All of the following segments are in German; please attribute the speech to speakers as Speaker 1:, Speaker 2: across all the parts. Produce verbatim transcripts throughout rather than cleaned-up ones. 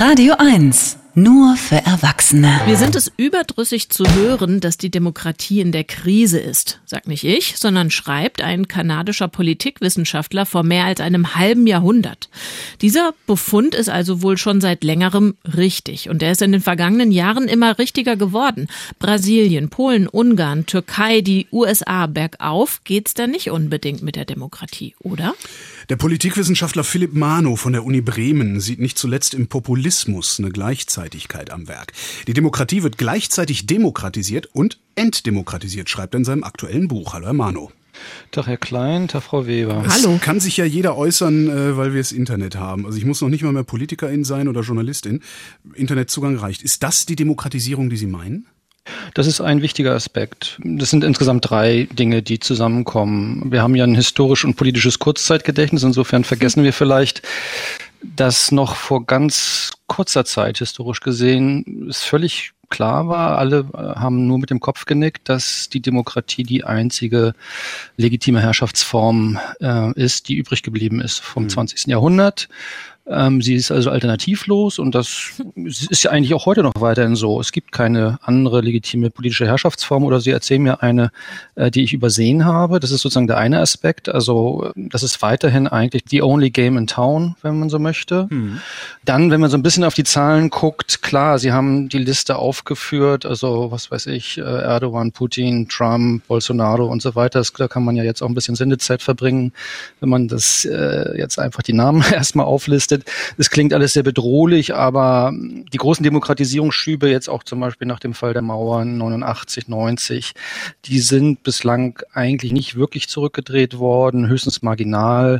Speaker 1: Radio eins. Nur für Erwachsene.
Speaker 2: Wir sind es überdrüssig zu hören, dass die Demokratie in der Krise ist. Sagt nicht ich, sondern schreibt ein kanadischer Politikwissenschaftler vor mehr als einem halben Jahrhundert. Dieser Befund ist also wohl schon seit längerem richtig. Und er ist in den vergangenen Jahren immer richtiger geworden. Brasilien, Polen, Ungarn, Türkei, die U S A, bergauf geht's da nicht unbedingt mit der Demokratie, oder?
Speaker 3: Der Politikwissenschaftler Philipp Mano von der Uni Bremen sieht nicht zuletzt im Populismus eine Gleichzeitigkeit am Werk. Die Demokratie wird gleichzeitig demokratisiert und entdemokratisiert, schreibt er in seinem aktuellen Buch. Hallo, Herr Mano.
Speaker 4: Tag, Herr Klein, Tag, Frau Weber.
Speaker 3: Es
Speaker 2: Hallo.
Speaker 3: Kann sich ja jeder äußern, weil wir das Internet haben. Also ich muss noch nicht mal mehr Politikerin sein oder Journalistin. Internetzugang reicht. Ist das die Demokratisierung, die Sie meinen?
Speaker 4: Das ist ein wichtiger Aspekt. Das sind insgesamt drei Dinge, die zusammenkommen. Wir haben ja ein historisch und politisches Kurzzeitgedächtnis. Insofern vergessen wir vielleicht, dass noch vor ganz kurzer Zeit, historisch gesehen, es völlig klar war, alle haben nur mit dem Kopf genickt, dass die Demokratie die einzige legitime Herrschaftsform äh, ist, die übrig geblieben ist vom mhm. zwanzigsten Jahrhundert. Ähm, sie ist also alternativlos und das ist ja eigentlich auch heute noch weiterhin so. Es gibt keine andere legitime politische Herrschaftsform oder Sie erzählen mir eine, äh, die ich übersehen habe. Das ist sozusagen der eine Aspekt. Also das ist weiterhin eigentlich the only game in town, wenn man so möchte. Mhm. Dann, wenn man so ein bisschen auf die Zahlen guckt, klar, Sie haben die Liste aufgeführt, also was weiß ich, Erdogan, Putin, Trump, Bolsonaro und so weiter. Das, da kann man ja jetzt auch ein bisschen Sendezeit verbringen, wenn man das äh, jetzt einfach die Namen erstmal auflistet. Es klingt alles sehr bedrohlich, aber die großen Demokratisierungsschübe, jetzt auch zum Beispiel nach dem Fall der Mauer neunundachtzig, neunzig, die sind bislang eigentlich nicht wirklich zurückgedreht worden, höchstens marginal.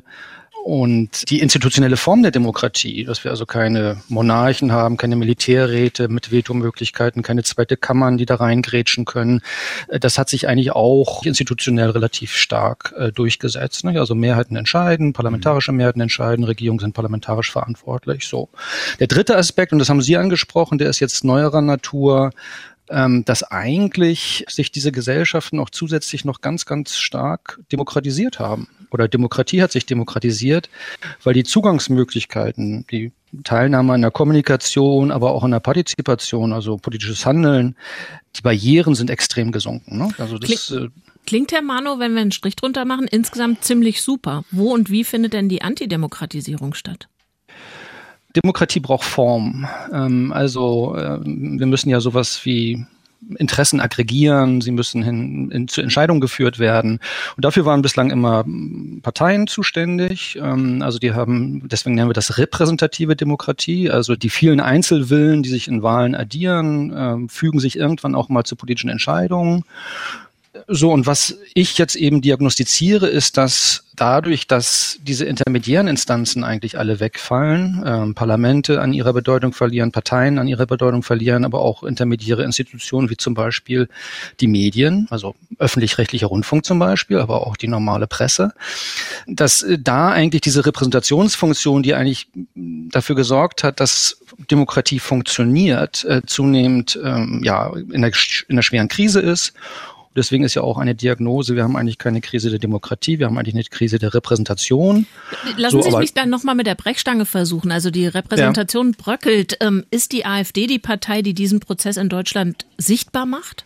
Speaker 4: Und die institutionelle Form der Demokratie, dass wir also keine Monarchen haben, keine Militärräte mit Vetomöglichkeiten, keine zweite Kammern, die da reingrätschen können, das hat sich eigentlich auch institutionell relativ stark äh, durchgesetzt. Ne? Also Mehrheiten entscheiden, parlamentarische Mehrheiten entscheiden, Regierungen sind parlamentarisch verantwortlich. So. Der dritte Aspekt, und das haben Sie angesprochen, der ist jetzt neuerer Natur, dass eigentlich sich diese Gesellschaften auch zusätzlich noch ganz, ganz stark demokratisiert haben. Oder Demokratie hat sich demokratisiert, weil die Zugangsmöglichkeiten, die Teilnahme an der Kommunikation, aber auch an der Partizipation, also politisches Handeln, die Barrieren sind extrem gesunken. Ne? Also das
Speaker 2: Klingt, klingt, Herr Mano, wenn wir einen Strich drunter machen, insgesamt ziemlich super. Wo und wie findet denn die Antidemokratisierung statt?
Speaker 4: Demokratie braucht Form. Ähm, also äh, wir müssen ja sowas wie Interessen aggregieren, sie müssen hin, in, zu Entscheidungen geführt werden. Und dafür waren bislang immer Parteien zuständig. Ähm, also die haben, deswegen nennen wir das repräsentative Demokratie, also die vielen Einzelwillen, die sich in Wahlen addieren, äh, fügen sich irgendwann auch mal zu politischen Entscheidungen. So, und was ich jetzt eben diagnostiziere, ist, dass dadurch, dass diese intermediären Instanzen eigentlich alle wegfallen, ähm, Parlamente an ihrer Bedeutung verlieren, Parteien an ihrer Bedeutung verlieren, aber auch intermediäre Institutionen wie zum Beispiel die Medien, also öffentlich-rechtlicher Rundfunk zum Beispiel, aber auch die normale Presse, dass äh, da eigentlich diese Repräsentationsfunktion, die eigentlich dafür gesorgt hat, dass Demokratie funktioniert, äh, zunehmend ähm, ja in der, in der schweren Krise ist. Deswegen ist ja auch eine Diagnose, wir haben eigentlich keine Krise der Demokratie, wir haben eigentlich eine Krise der Repräsentation.
Speaker 2: Lassen
Speaker 4: so,
Speaker 2: Sie mich dann nochmal mit der Brechstange versuchen. Also die Repräsentation ja. bröckelt. Ähm, ist die AfD die Partei, die diesen Prozess in Deutschland sichtbar macht?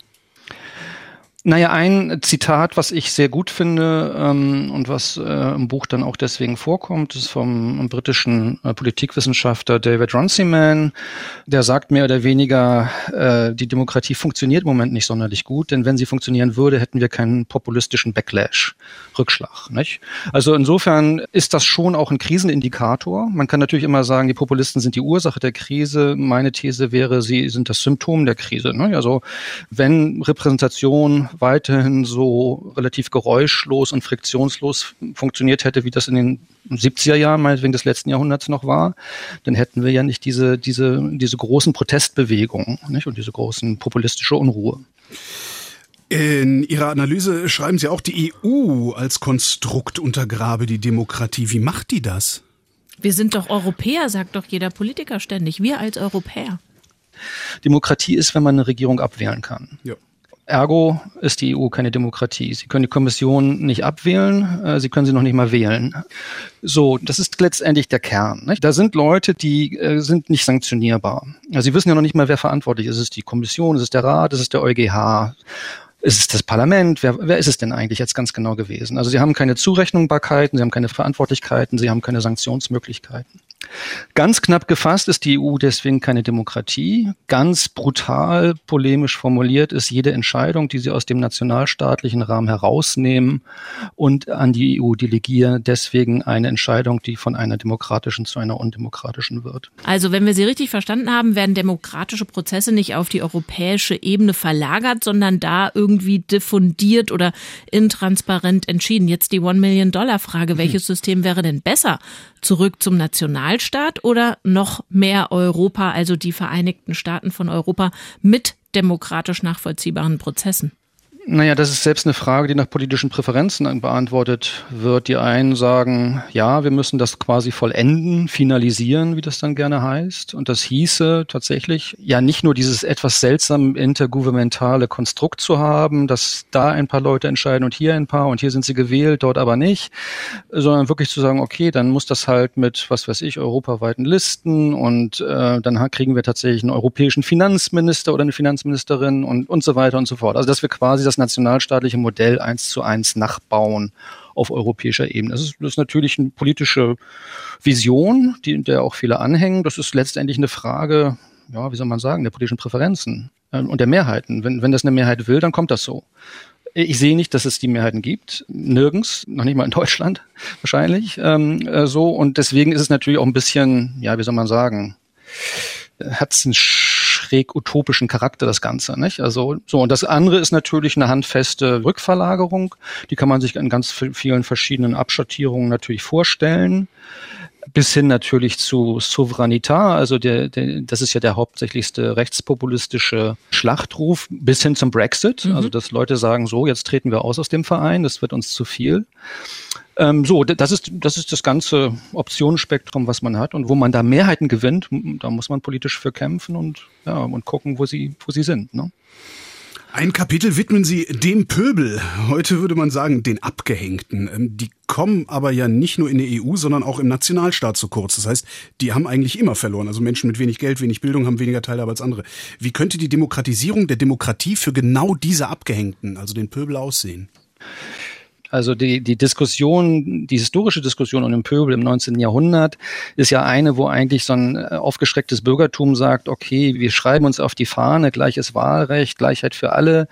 Speaker 4: Naja, ein Zitat, was ich sehr gut finde ähm, und was äh, im Buch dann auch deswegen vorkommt, ist vom britischen äh, Politikwissenschaftler David Runciman. Der sagt mehr oder weniger, äh, die Demokratie funktioniert im Moment nicht sonderlich gut, denn wenn sie funktionieren würde, hätten wir keinen populistischen Backlash, Rückschlag. Nicht? Also insofern ist das schon auch ein Krisenindikator. Man kann natürlich immer sagen, die Populisten sind die Ursache der Krise. Meine These wäre, sie sind das Symptom der Krise. Ne? Also wenn Repräsentation weiterhin so relativ geräuschlos und friktionslos funktioniert hätte, wie das in den siebziger Jahren, meinetwegen des letzten Jahrhunderts noch war, dann hätten wir ja nicht diese, diese, diese großen Protestbewegungen, nicht? Und diese großen populistische Unruhe.
Speaker 3: In Ihrer Analyse schreiben Sie auch, die E U als Konstrukt untergrabe die Demokratie. Wie macht die das?
Speaker 2: Wir sind doch Europäer, sagt doch jeder Politiker ständig. Wir als Europäer.
Speaker 4: Demokratie ist, wenn man eine Regierung abwählen kann.
Speaker 3: Ja.
Speaker 4: Ergo ist die E U keine Demokratie. Sie können die Kommission nicht abwählen, äh, sie können sie noch nicht mal wählen. So, das ist letztendlich der Kern. Nicht? Da sind Leute, die äh, sind nicht sanktionierbar. Also sie wissen ja noch nicht mal, wer verantwortlich ist. Ist es die Kommission, ist es der Rat, ist es der EuGH? Ist es das Parlament? Wer, wer ist es denn eigentlich jetzt ganz genau gewesen? Also sie haben keine Zurechnungsbarkeiten, sie haben keine Verantwortlichkeiten, sie haben keine Sanktionsmöglichkeiten. Ganz knapp gefasst ist die E U deswegen keine Demokratie. Ganz brutal, polemisch formuliert ist jede Entscheidung, die sie aus dem nationalstaatlichen Rahmen herausnehmen und an die E U delegieren, deswegen eine Entscheidung, die von einer demokratischen zu einer undemokratischen wird.
Speaker 2: Also wenn wir Sie richtig verstanden haben, werden demokratische Prozesse nicht auf die europäische Ebene verlagert, sondern da irgendwie diffundiert oder intransparent entschieden. Jetzt die One-Million-Dollar-Frage. Welches System wäre denn besser? Zurück zum Nationalstaat oder noch mehr Europa, also die Vereinigten Staaten von Europa mit demokratisch nachvollziehbaren Prozessen?
Speaker 4: Naja, das ist selbst eine Frage, die nach politischen Präferenzen beantwortet wird. Die einen sagen, ja, wir müssen das quasi vollenden, finalisieren, wie das dann gerne heißt. Und das hieße tatsächlich, ja, nicht nur dieses etwas seltsame intergouvernementale Konstrukt zu haben, dass da ein paar Leute entscheiden und hier ein paar und hier sind sie gewählt, dort aber nicht, sondern wirklich zu sagen, okay, dann muss das halt mit, was weiß ich, europaweiten Listen und äh, dann kriegen wir tatsächlich einen europäischen Finanzminister oder eine Finanzministerin und, und so weiter und so fort. Also, dass wir quasi das nationalstaatliche Modell eins zu eins nachbauen auf europäischer Ebene. Das ist, das ist natürlich eine politische Vision, die, der auch viele anhängen. Das ist letztendlich eine Frage, ja, wie soll man sagen, der politischen Präferenzen äh, und der Mehrheiten. Wenn, wenn das eine Mehrheit will, dann kommt das so. Ich sehe nicht, dass es die Mehrheiten gibt. Nirgends, noch nicht mal in Deutschland wahrscheinlich. Ähm, äh, so und deswegen ist es natürlich auch ein bisschen, ja, wie soll man sagen, hat es einen schräg utopischen Charakter, das Ganze, nicht? Also, so. Und das andere ist natürlich eine handfeste Rückverlagerung. Die kann man sich in ganz vielen verschiedenen Abschattierungen natürlich vorstellen. Bis hin natürlich zu Souveränität, also der, der, das ist ja der hauptsächlichste rechtspopulistische Schlachtruf, bis hin zum Brexit. Mhm. Also, dass Leute sagen, so, jetzt treten wir aus aus dem Verein, das wird uns zu viel. Ähm, so, das ist, das ist das ganze Optionenspektrum, was man hat. Und wo man da Mehrheiten gewinnt, da muss man politisch für kämpfen und, ja, und gucken, wo sie, wo sie sind, ne?
Speaker 3: Ein Kapitel widmen Sie dem Pöbel. Heute würde man sagen, den Abgehängten. Die kommen aber ja nicht nur in der E U, sondern auch im Nationalstaat zu kurz. Das heißt, die haben eigentlich immer verloren. Also Menschen mit wenig Geld, wenig Bildung haben weniger Teilhabe als andere. Wie könnte die Demokratisierung der Demokratie für genau diese Abgehängten, also den Pöbel, aussehen?
Speaker 4: Also die, die Diskussion, die historische Diskussion um den Pöbel im neunzehnten Jahrhundert ist ja eine, wo eigentlich so ein aufgeschrecktes Bürgertum sagt, okay, wir schreiben uns auf die Fahne, gleiches Wahlrecht, Gleichheit für alle,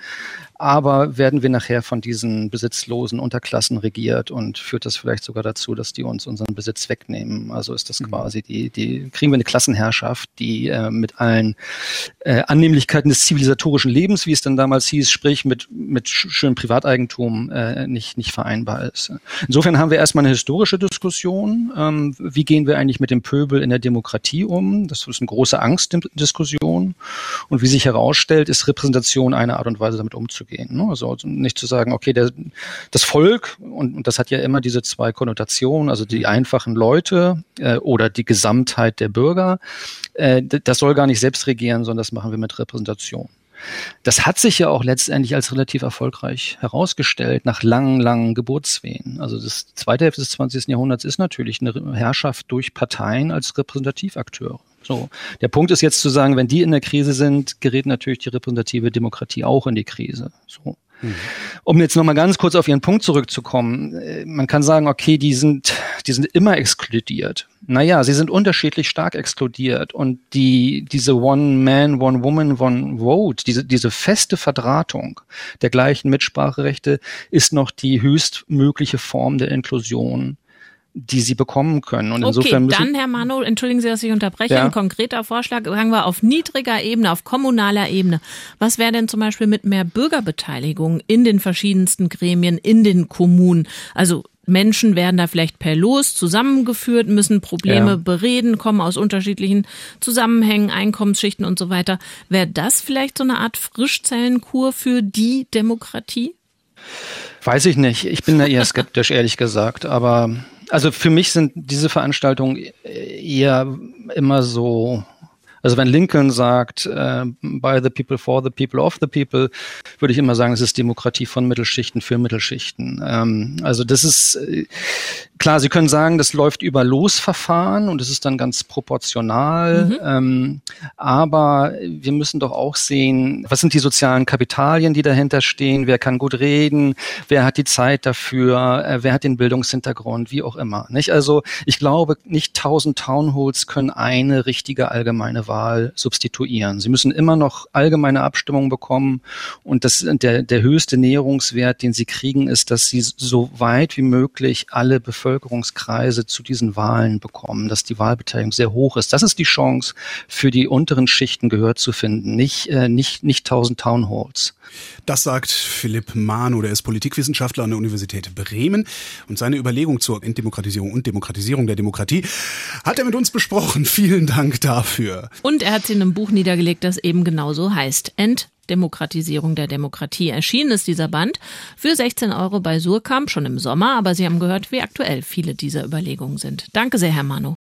Speaker 4: aber werden wir nachher von diesen besitzlosen Unterklassen regiert und führt das vielleicht sogar dazu, dass die uns unseren Besitz wegnehmen. Also ist das quasi die, die kriegen wir eine Klassenherrschaft, die äh, mit allen äh, Annehmlichkeiten des zivilisatorischen Lebens, wie es dann damals hieß, sprich mit mit schönem Privateigentum äh, nicht nicht vereinbar ist. Insofern haben wir erstmal eine historische Diskussion. Ähm, wie gehen wir eigentlich mit dem Pöbel in der Demokratie um? Das ist eine große Angstdiskussion. Und wie sich herausstellt, ist Repräsentation eine Art und Weise, damit umzugehen. Also nicht zu sagen, okay, der, das Volk, und, und das hat ja immer diese zwei Konnotationen, also die einfachen Leute äh, oder die Gesamtheit der Bürger, äh, das soll gar nicht selbst regieren, sondern das machen wir mit Repräsentation. Das hat sich ja auch letztendlich als relativ erfolgreich herausgestellt nach langen, langen Geburtswehen. Also das zweite Hälfte des zwanzigsten Jahrhunderts ist natürlich eine Herrschaft durch Parteien als Repräsentativakteure. So, der Punkt ist jetzt zu sagen, wenn die in der Krise sind, gerät natürlich die repräsentative Demokratie auch in die Krise. So. Mhm. Um jetzt nochmal ganz kurz auf Ihren Punkt zurückzukommen. Man kann sagen, okay, die sind, die sind immer exkludiert. Naja, sie sind unterschiedlich stark exkludiert und die, diese One-Man, One-Woman, One-Vote, diese, diese feste Verdrahtung der gleichen Mitspracherechte ist noch die höchstmögliche Form der Inklusion, die sie bekommen können. Und insofern
Speaker 2: okay,
Speaker 4: müssen
Speaker 2: dann, Herr Manow, entschuldigen Sie, dass ich unterbreche,
Speaker 4: ja.
Speaker 2: Ein konkreter Vorschlag, sagen wir auf niedriger Ebene, auf kommunaler Ebene. Was wäre denn zum Beispiel mit mehr Bürgerbeteiligung in den verschiedensten Gremien, in den Kommunen? Also Menschen werden da vielleicht per Los zusammengeführt, müssen Probleme ja. bereden, kommen aus unterschiedlichen Zusammenhängen, Einkommensschichten und so weiter. Wäre das vielleicht so eine Art Frischzellenkur für die Demokratie?
Speaker 4: Weiß ich nicht. Ich bin da eher skeptisch, ehrlich gesagt. Aber also für mich sind diese Veranstaltungen eher immer so, Also wenn Lincoln sagt, äh, by the people, for the people, of the people, würde ich immer sagen, es ist Demokratie von Mittelschichten für Mittelschichten. Ähm, also das ist, äh, klar, Sie können sagen, das läuft über Losverfahren und es ist dann ganz proportional, mhm. ähm, aber wir müssen doch auch sehen, was sind die sozialen Kapitalien, die dahinter stehen, wer kann gut reden, wer hat die Zeit dafür, äh, wer hat den Bildungshintergrund, wie auch immer. Nicht? Also ich glaube, nicht tausend Townhalls können eine richtige allgemeine Wahl substituieren. Sie müssen immer noch allgemeine Abstimmungen bekommen und das, der, der höchste Näherungswert, den sie kriegen, ist, dass sie so weit wie möglich alle Bevölkerungskreise zu diesen Wahlen bekommen, dass die Wahlbeteiligung sehr hoch ist. Das ist die Chance, für die unteren Schichten Gehör zu finden, nicht, äh, nicht, nicht tausend Townhalls.
Speaker 3: Das sagt Philipp Manow, der ist Politikwissenschaftler an der Universität Bremen und seine Überlegung zur Entdemokratisierung und Demokratisierung der Demokratie hat er mit uns besprochen. Vielen Dank dafür.
Speaker 2: Und er hat sie in einem Buch niedergelegt, das eben genauso heißt. Entdemokratisierung der Demokratie. Erschienen ist dieser Band für sechzehn Euro bei Suhrkamp schon im Sommer, aber Sie haben gehört, wie aktuell viele dieser Überlegungen sind. Danke sehr, Herr Manow.